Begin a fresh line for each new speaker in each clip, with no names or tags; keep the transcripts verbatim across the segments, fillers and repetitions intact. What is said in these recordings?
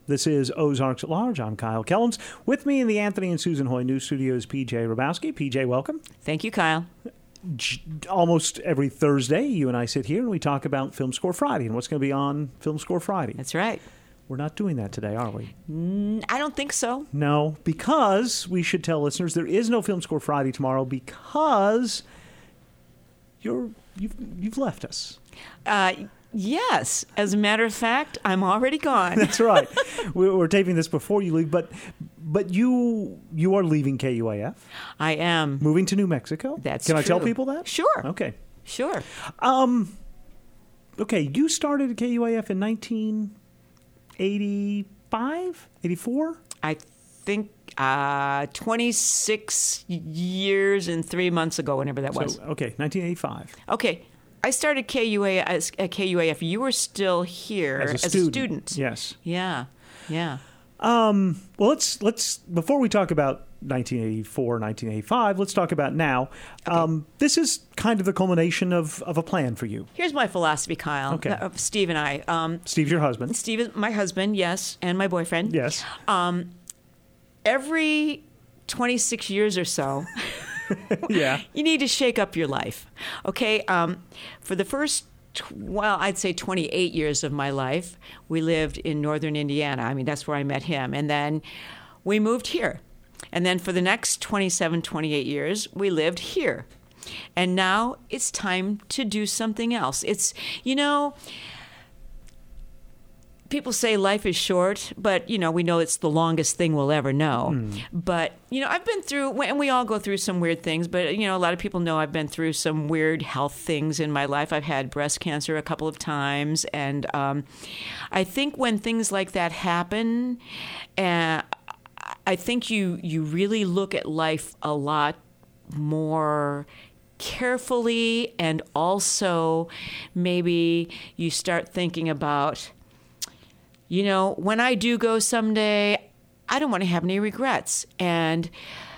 This is Ozarks at Large. I'm Kyle Kellums. With me in the Anthony and Susan Hoy News Studio is P J Rabowski. P J, welcome.
Thank you, Kyle.
Almost every Thursday, you and I sit here and we talk about Film Score Friday and what's going to be on Film Score Friday.
That's right.
We're not doing that today, are we?
Mm, I don't think so.
No, because we should tell listeners there is no Film Score Friday tomorrow because you're you've you've left us.
Uh, yes, as a matter of fact, I'm already gone.
That's right. we We're taping this before you leave, but but you you are leaving K U A F.
I am
moving to New Mexico.
That's
Can
true.
I tell people that?
Sure.
Okay.
Sure.
Um. Okay, you started at K U A F in nineteen eighty-five, eighty-four?
I think uh, twenty-six years and three months ago, whenever that was.
So, okay, nineteen eighty-five.
Okay. I started K U A as, at K U A F. You were still here
as a,
as
student.
a student.
Yes.
Yeah. Yeah.
Um, well, let's let's before we talk about nineteen eighty-four, nineteen eighty-five, let's talk about now.
Okay.
Um, this is kind of the culmination of, of a plan for you.
Here's my philosophy, Kyle.
Okay.
Uh, Steve and I. Um,
Steve's your husband.
Steve is my husband, yes, and my boyfriend.
Yes.
Um, every twenty-six years or so,
yeah,
you need to shake up your life. Okay. Um, for the first, tw- well, I'd say twenty-eight years of my life, we lived in northern Indiana. I mean, that's where I met him. And then we moved here. And then for the next twenty-seven, twenty-eight years, we lived here. And now it's time to do something else. It's, you know, people say life is short, but, you know, we know it's the longest thing we'll ever know. Mm. But, you know, I've been through, and we all go through some weird things, but, you know, a lot of people know I've been through some weird health things in my life. I've had breast cancer a couple of times. And um, I think when things like that happen, uh, I think you, you really look at life a lot more carefully, and also maybe you start thinking about, you know, when I do go someday, I don't want to have any regrets. And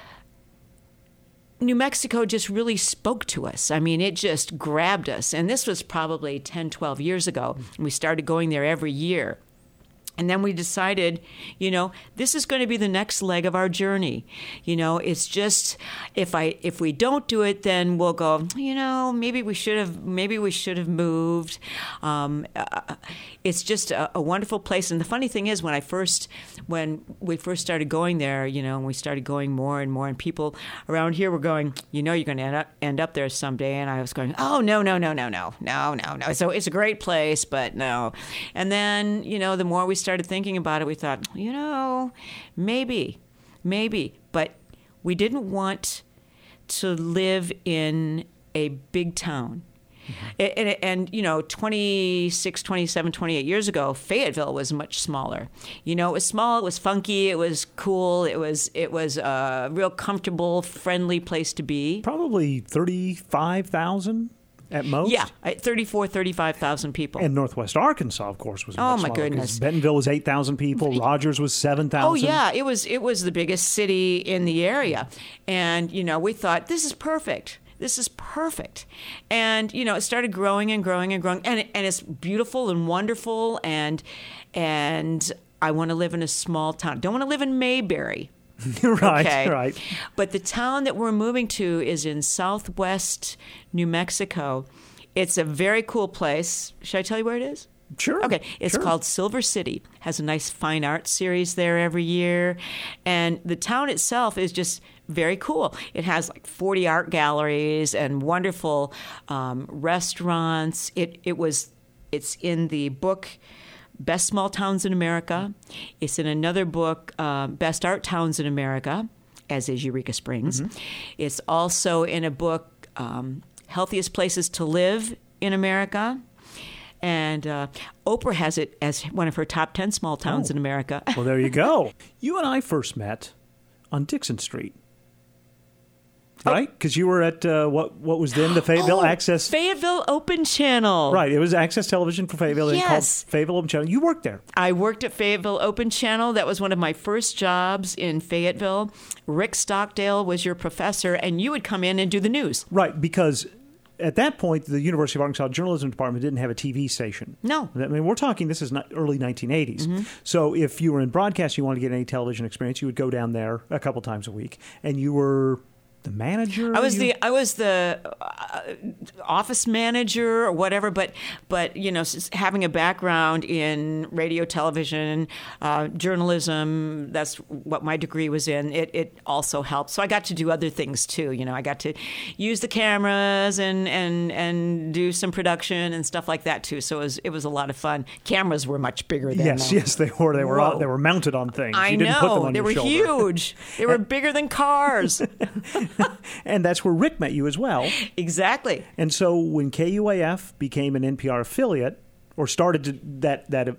New Mexico just really spoke to us. I mean, it just grabbed us. And this was probably ten, twelve years ago. And we started going there every year. And then we decided, you know, this is going to be the next leg of our journey. You know, it's just, if I if we don't do it, then we'll go, you know, maybe we should have maybe we should have moved. Um, uh, it's just a, a wonderful place. And the funny thing is, when I first when we first started going there, you know, and we started going more and more, and people around here were going, you know, you're going to end up end up there someday. And I was going, oh no no no no no no no no. So it's a great place, but no. And then, you know, the more we started started thinking about it, we thought, you know, maybe, maybe. But we didn't want to live in a big town. Mm-hmm. And, and, you know, twenty-six, twenty-seven, twenty-eight years ago, Fayetteville was much smaller. You know, it was small, it was funky, it was cool, it was it was a real comfortable, friendly place to be.
Probably thirty-five thousand. At most?
Yeah, thirty-four, thirty-five thousand people.
And Northwest Arkansas, of course, was
oh
much
my
smaller,
goodness.
Bentonville was eight thousand people. Rogers was seven thousand.
Oh, yeah. It was, it was the biggest city in the area. And, you know, we thought, this is perfect. This is perfect. And, you know, it started growing and growing and growing. And, and it's beautiful and wonderful. And, and I want to live in a small town. Don't want to live in Mayberry.
right,
okay.
right.
But the town that we're moving to is in southwest New Mexico. It's a very cool place. Should I tell you where it is?
Sure.
Okay. It's
sure.
called Silver City. Has a nice fine art series there every year. And the town itself is just very cool. It has like forty art galleries and wonderful um, restaurants. It it was it's in the book Best Small Towns in America. It's in another book, uh, Best Art Towns in America, as is Eureka Springs. Mm-hmm. It's also in a book, um, Healthiest Places to Live in America. And uh, Oprah has it as one of her top ten small towns
oh.
in America.
Well, there you go. You and I first met on Dixon Street. Right? Because you were at uh, what what was then the Fayetteville
oh,
Access...
Fayetteville Open Channel.
Right. It was Access Television for Fayetteville.
Yes.
Called Fayetteville Open Channel. You worked there.
I worked at Fayetteville Open Channel. That was one of my first jobs in Fayetteville. Rick Stockdale was your professor, and you would come in and do the news.
Right. Because at that point, the University of Arkansas Journalism Department didn't have a T V station.
No.
I mean, we're talking, this is not early nineteen eighties.
Mm-hmm.
So if you were in broadcast, you wanted to get any television experience, you would go down there a couple times a week. And you were the manager?
I was
you...
the I was the uh, office manager or whatever, but but you know, having a background in radio, television, uh, journalism, that's what my degree was in. It it also helped. So I got to do other things too. You know, I got to use the cameras and and and do some production and stuff like that too. So it was it was a lot of fun. Cameras were much bigger then.
Yes,
though.
yes, they were. They were
Whoa.
they were mounted on things.
I
you didn't
know
put them on
they
your
were
shoulder.
huge. They were bigger than cars.
And that's where Rick met you as well.
Exactly.
And so when K U A F became an N P R affiliate, or started to, that that uh,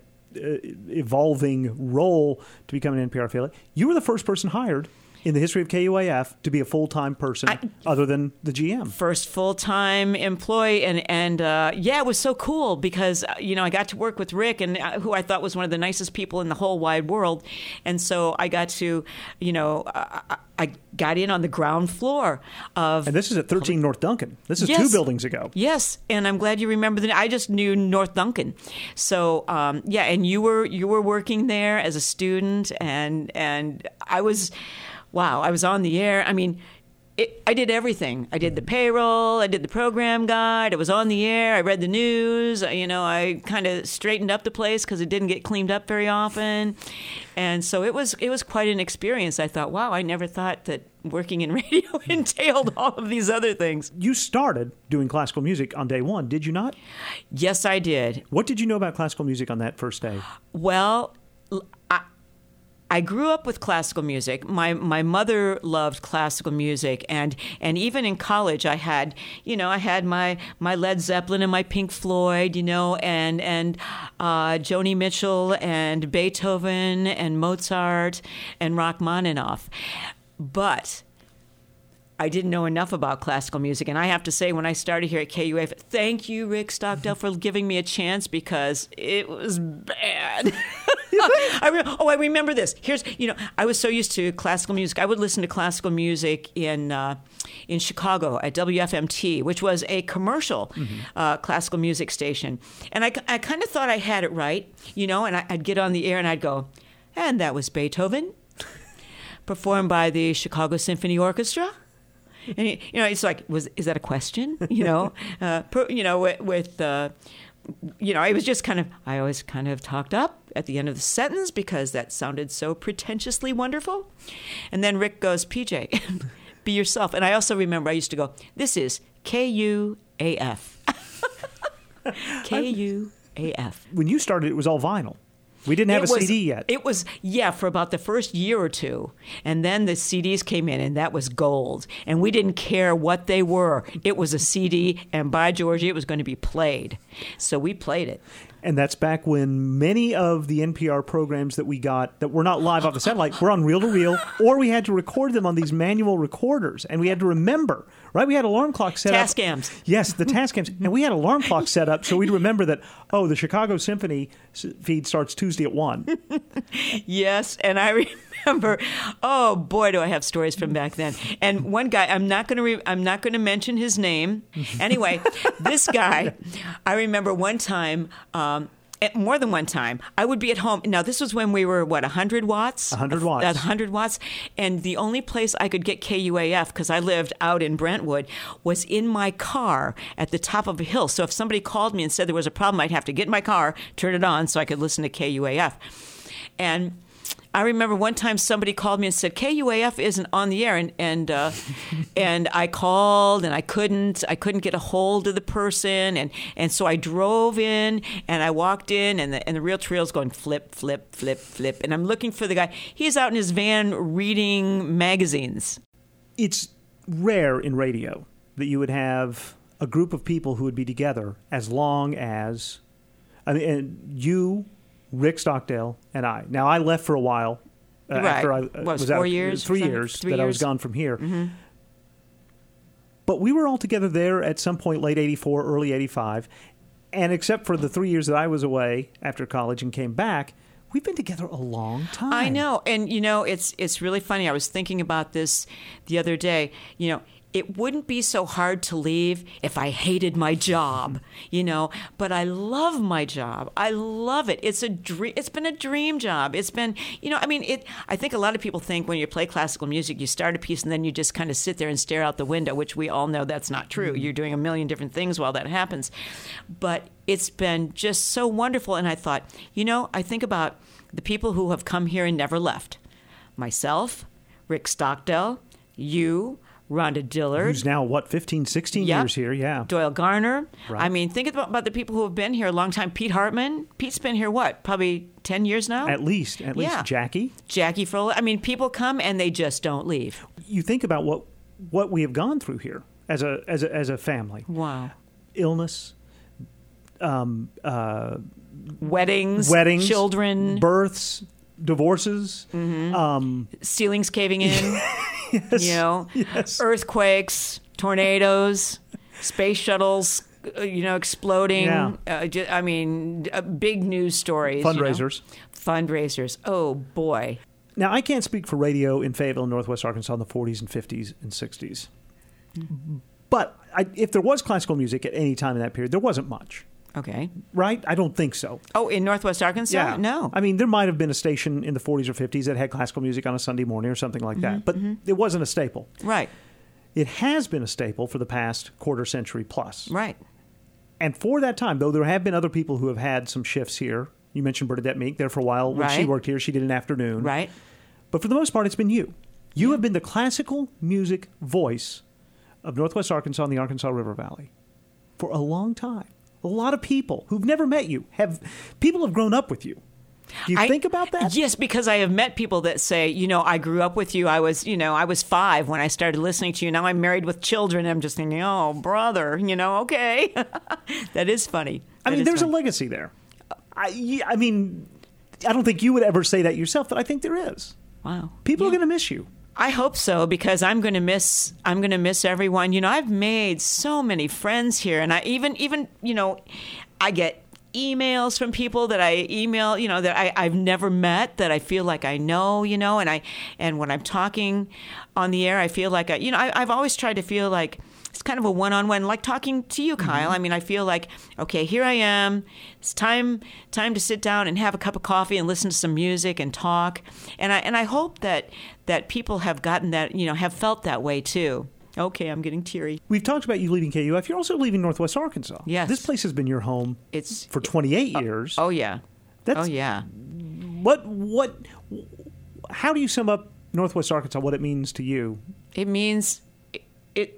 evolving role to become an N P R affiliate, you were the first person hired in the history of K U A F to be a full-time person I, other than the G M.
First full-time employee. And, and uh, yeah, it was so cool because, you know, I got to work with Rick, and uh, who I thought was one of the nicest people in the whole wide world. And so I got to, you know, uh, I got in on the ground floor of...
And this is at thirteen North Duncan. This is
yes,
two buildings ago.
Yes, and I'm glad you remember that. I just knew North Duncan. So, um, yeah, and you were you were working there as a student, and and I was... Wow, I was on the air. I mean, it, I did everything. I did the payroll. I did the program guide. I was on the air. I read the news. You know, I kind of straightened up the place because it didn't get cleaned up very often. And so it was it was quite an experience. I thought, wow, I never thought that working in radio entailed all of these other things.
You started doing classical music on day one, did you not?
Yes, I did.
What did you know about classical music on that first day?
Well, I... I grew up with classical music. My my mother loved classical music, and and even in college, I had you know I had my my Led Zeppelin and my Pink Floyd, you know, and and uh, Joni Mitchell and Beethoven and Mozart and Rachmaninoff, but I didn't know enough about classical music. And I have to say, when I started here at K U A F, thank you, Rick Stockdale, for giving me a chance, because it was bad. I re- oh, I remember this. Here's, you know, I was so used to classical music. I would listen to classical music in uh, in Chicago at W F M T, which was a commercial mm-hmm. uh, classical music station. And I, I kind of thought I had it right, you know, and I, I'd get on the air and I'd go, and that was Beethoven, performed by the Chicago Symphony Orchestra. And, you know, it's like, was is that a question? You know, uh, per, you know, with... with uh, you know, I was just kind of, I always kind of talked up at the end of the sentence because that sounded so pretentiously wonderful. And then Rick goes, P J, be yourself. And I also remember I used to go, this is K U A F. K U A F.
When you started, it was all vinyl. We didn't have
it
a
was,
C D yet.
It was, yeah, for about the first year or two. And then the C Ds came in, and that was gold. And we didn't care what they were. It was a C D, and by Georgie, it was going to be played. So we played it.
And that's back when many of the N P R programs that we got that were not live off the satellite were on reel-to-reel, or we had to record them on these manual recorders. And we had to remember, right? We had alarm clocks set
Task
up.
Tascams.
Yes, the Tascams. And we had alarm clocks set up so we'd remember that, oh, the Chicago Symphony feed starts Tuesday at one.
Yes, and I remember, oh boy, do I have stories from back then. And one guy, I'm not going to re- I'm not going to mention his name. Anyway, this guy, I remember one time, um, more than one time, I would be at home. Now, this was when we were, what, one hundred watts?
one hundred watts.
one hundred watts. And the only place I could get K U A F, because I lived out in Brentwood, was in my car at the top of a hill. So if somebody called me and said there was a problem, I'd have to get in my car, turn it on so I could listen to K U A F. And I remember one time somebody called me and said, K U A F isn't on the air. And and uh, and I called, and I couldn't I couldn't get a hold of the person. And, and so I drove in, and I walked in, and the, and the reel-to-reel's going flip, flip, flip, flip. And I'm looking for the guy. He's out in his van reading magazines.
It's rare in radio that you would have a group of people who would be together as long as, I mean, and you... Rick Stockdale and I. Now, I left for a while uh,
right.
after I uh,
what, was,
was
four
out.
Years,
three years
three
that
years?
I was gone from here.
Mm-hmm.
But we were all together there at some point, late eighty-four, early eighty-five. And except for the three years that I was away after college and came back, we've been together a long time.
I know. And, you know, it's it's really funny. I was thinking about this the other day. You know, it wouldn't be so hard to leave if I hated my job, you know, but I love my job. I love it. It's a dream. It's been a dream job. It's been, you know, I mean, it, I think a lot of people think when you play classical music, you start a piece and then you just kind of sit there and stare out the window, which we all know that's not true. You're doing a million different things while that happens. But it's been just so wonderful. And I thought, you know, I think about the people who have come here and never left. Myself, Rick Stockdale, you, Rhonda Dillard.
Who's now, what, fifteen, sixteen
Yep.
years here? Yeah.
Doyle Garner.
Right.
I mean, think about, about the people who have been here a long time. Pete Hartman. Pete's been here, what, probably ten years now?
At least. At least
Yeah.
Jackie.
Jackie Froelich. I mean, people come and they just don't leave.
You think about what what we have gone through here as a as a, as a family.
Wow.
Illness, um, uh,
Weddings,
weddings,
children,
births, divorces.
Mm-hmm.
Um,
ceilings caving in,
yes,
you know,
yes.
earthquakes, tornadoes, space shuttles, uh, you know, exploding.
Yeah.
Uh, ju- I mean, uh, big news stories. you know.
Fundraisers.
Fundraisers. Oh, boy.
Now, I can't speak for radio in Fayetteville, Northwest Arkansas in the forties and fifties and sixties. But I, if there was classical music at any time in that period, there wasn't much,
Okay.
right? I don't think so.
Oh, in Northwest Arkansas?
Yeah.
No.
I mean, there might have been a station in the forties or fifties that had classical music on a Sunday morning or something like that, but it wasn't a staple.
Right.
It has been a staple for the past quarter century plus.
Right.
And for that time, though there have been other people who have had some shifts here. You mentioned Bernadette Meek there for a while. When she
Right.
worked here, she did an afternoon.
Right.
But for the most part, it's been you. You have been the classical music voice of Northwest Arkansas and the Arkansas River Valley for a long time. A lot of people who've never met you have people have grown up with you. Do you
I-
think about that?
Yes, because I have met people that say, you know, I grew up with you. I was, you know, I was five when I started listening to you. Now I'm married with children. I'm just thinking, oh, brother, you know, okay. That is funny.
I
That
mean,
is
there's
funny.
a legacy there. I, yeah, I mean, I don't think you would ever say that yourself, but I think there is.
Wow.
People are
Yeah.
going to miss you.
I hope so, because I'm going to miss I'm going to miss everyone. You know, I've made so many friends here, and I even even you know, I get emails from people that I email, you know, that I, I've never met, that I feel like I know, you know, and I and when I'm talking on the air, I feel like I, you know, I, I've always tried to feel like it's kind of a one-on-one, like talking to you, Kyle.
Mm-hmm.
I mean, I feel like, okay, here I am. It's time time to sit down and have a cup of coffee and listen to some music and talk. And I and I hope that that people have gotten that, you know, have felt that way too. Okay, I'm getting teary.
We've talked about you leaving K U F. You're also leaving Northwest Arkansas.
Yes.
This place has been your home
It's
for twenty-eight years.
oh yeah,
That's,
oh yeah.
What, what, how do you sum up Northwest Arkansas, what it means to you?
It means it, it.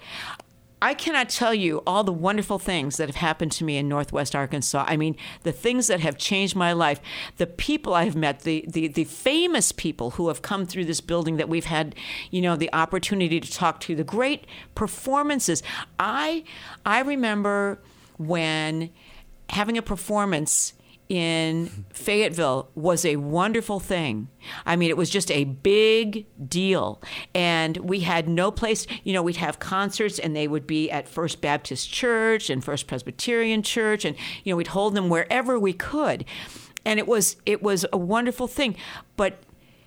I cannot tell you all the wonderful things that have happened to me in Northwest Arkansas. I mean, the things that have changed my life, the people I've met, the, the, the famous people who have come through this building that we've had, you know, the opportunity to talk to, the great performances. I I remember when having a performance in Fayetteville was a wonderful thing. I mean, it was just a big deal. And we had no place, you know, we'd have concerts and they would be at First Baptist Church and First Presbyterian Church. And, you know, we'd hold them wherever we could. And it was, it was a wonderful thing. But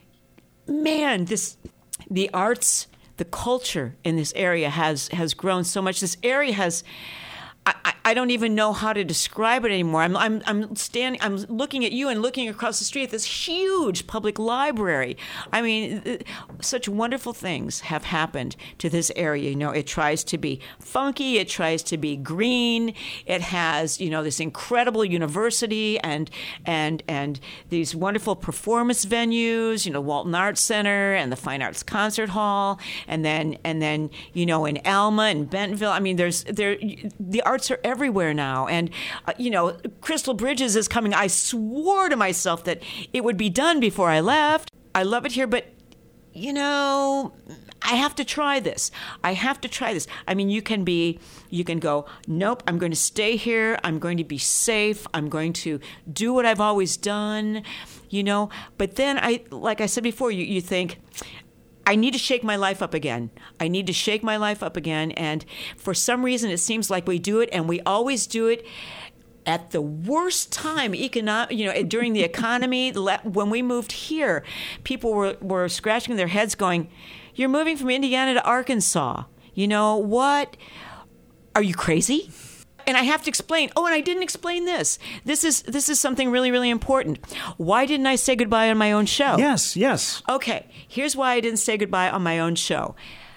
man, this, the arts, the culture in this area has, has grown so much. This area has, I, I don't even know how to describe it anymore. I'm, I'm, I'm standing, I'm looking at you and looking across the street at this huge public library. I mean, such wonderful things have happened to this area. You know, it tries to be funky, it tries to be green. It has, you know, this incredible university and and and these wonderful performance venues. You know, Walton Arts Center and the Fine Arts Concert Hall, and then and then you know in Alma and Bentonville. I mean, there's there the arts are everywhere now. And, uh, you know, Crystal Bridges is coming. I swore to myself that it would be done before I left. I love it here, but, you know, I have to try this. I have to try this. I mean, you can be, you can go, nope, I'm going to stay here. I'm going to be safe. I'm going to do what I've always done, you know. But then, I, like I said before, you, you think, I need to shake my life up again. I need to shake my life up again. And for some reason, it seems like we do it, and we always do it at the worst time, economic, you know, during the economy. When we moved here, people were, were scratching their heads going, you're moving from Indiana to Arkansas. you know what? Are you crazy? And I have to explain. Oh, and I didn't explain this. This is this is something really, really important. Why didn't I say goodbye on my own show?
Yes, yes.
Okay, here's why I didn't say goodbye on my own show.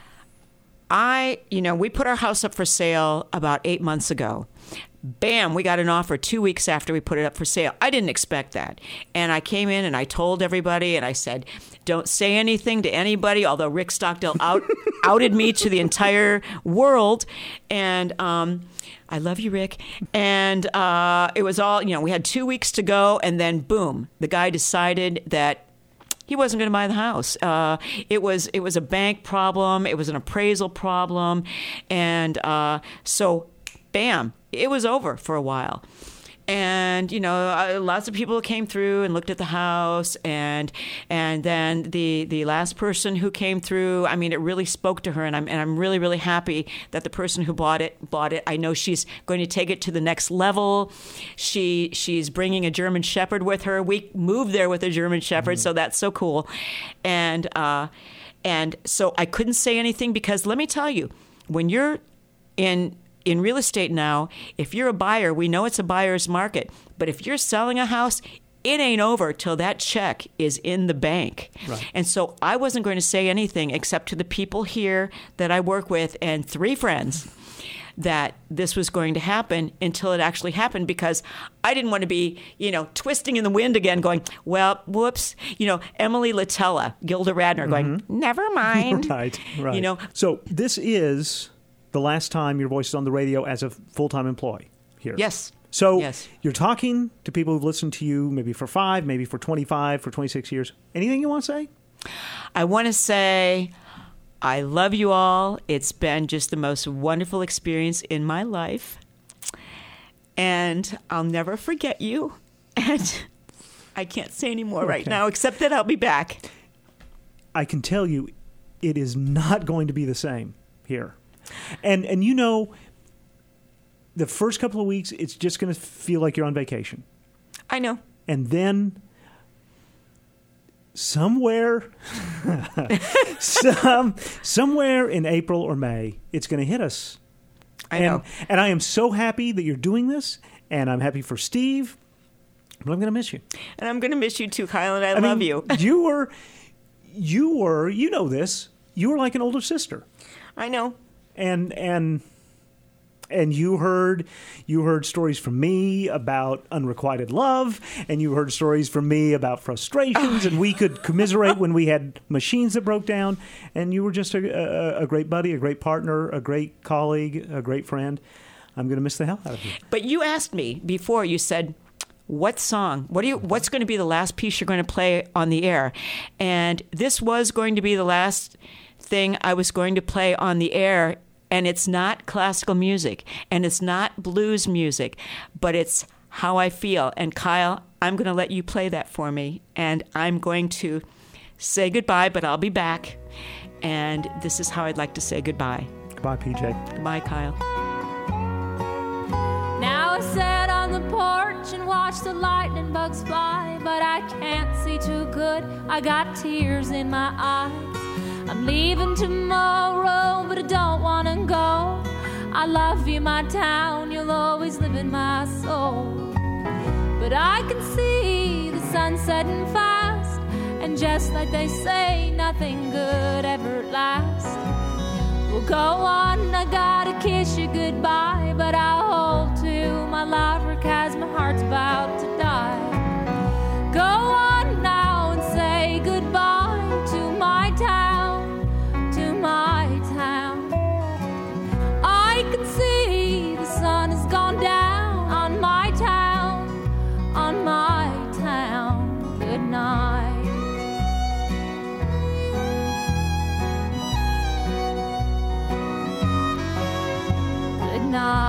I, you know, we put our house up for sale about eight months ago. Bam, we got an offer two weeks after we put it up for sale. I didn't expect that. And I came in and I told everybody and I said, don't say anything to anybody, although Rick Stockdale out, outed me to the entire world. And um, I love you, Rick. And uh, it was all, you know, we had two weeks to go. And then boom, the guy decided that he wasn't going to buy the house. Uh, it was it was a bank problem. It was an appraisal problem. And uh, so, bam, it was over for a while. And, you know, uh, lots of people came through and looked at the house. And and then the the last person who came through, I mean, it really spoke to her. And I'm, and I'm really, really happy that the person who bought it, bought it. I know she's going to take it to the next level. She She's bringing a German Shepherd with her. We moved there with a German Shepherd, mm-hmm. so that's so cool. And uh, and so I couldn't say anything because let me tell you, when you're in... In real estate now, if you're a buyer, we know it's a buyer's market. But if you're selling a house, it ain't over till that check is in the bank.
Right.
And so I wasn't going to say anything except to the people here that I work with and three friends that this was going to happen until it actually happened because I didn't want to be, you know, twisting in the wind again going, well, whoops, you know, Emily Latella, Gilda Radner going, mm-hmm. never mind.
Right, right.
You know,
so this is the last time your voice is on the radio as a full-time employee here.
Yes.
So
yes.
You're talking to people who've listened to you maybe for five, maybe for twenty-five, for twenty-six years. Anything you want to say?
I want to say I love you all. It's been just the most wonderful experience in my life. And I'll never forget you. And I can't say any more okay. right now, except that I'll be back.
I can tell you it is not going to be the same here. And and you know, the first couple of weeks, it's just going to feel like you're on vacation.
I know.
And then somewhere, some somewhere in April or May, it's going to hit us.
I
and,
know.
And I am so happy that you're doing this, and I'm happy for Steve, but I'm going to miss you.
And I'm going to miss you too, Kyle, and I,
I
love
mean,
you.
you were, you were, you know this, you were like an older sister.
I know.
And and and you heard you heard stories from me about unrequited love, and you heard stories from me about frustrations, oh. and we could commiserate when we had machines that broke down. And you were just a, a, a great buddy, a great partner, a great colleague, a great friend. I'm going to miss the hell out of you.
But you asked me before. You said, "What song? What do you? What's going to be the last piece you're going to play on the air?" And this was going to be the last thing I was going to play on the air, and it's not classical music and it's not blues music, but it's how I feel. And Kyle, I'm going to let you play that for me, and I'm going to say goodbye, but I'll be back. And this is how I'd like to say goodbye.
Goodbye, P J.
Goodbye, Kyle.
Now I sat on the porch and watched the lightning bugs fly, but I can't see too good. I got tears in my eyes. I'm leaving tomorrow, but I don't want to go. I love you, my town. You'll always live in my soul. But I can see the sun setting fast, and just like they say, nothing good ever lasts. Well, go on, I gotta kiss you goodbye, but I'll hold to my lover, 'cause my heart's about to die. Go on now and say goodbye to my town, to my town. I can see the sun has gone down on my town, on my town. Good night. Good night.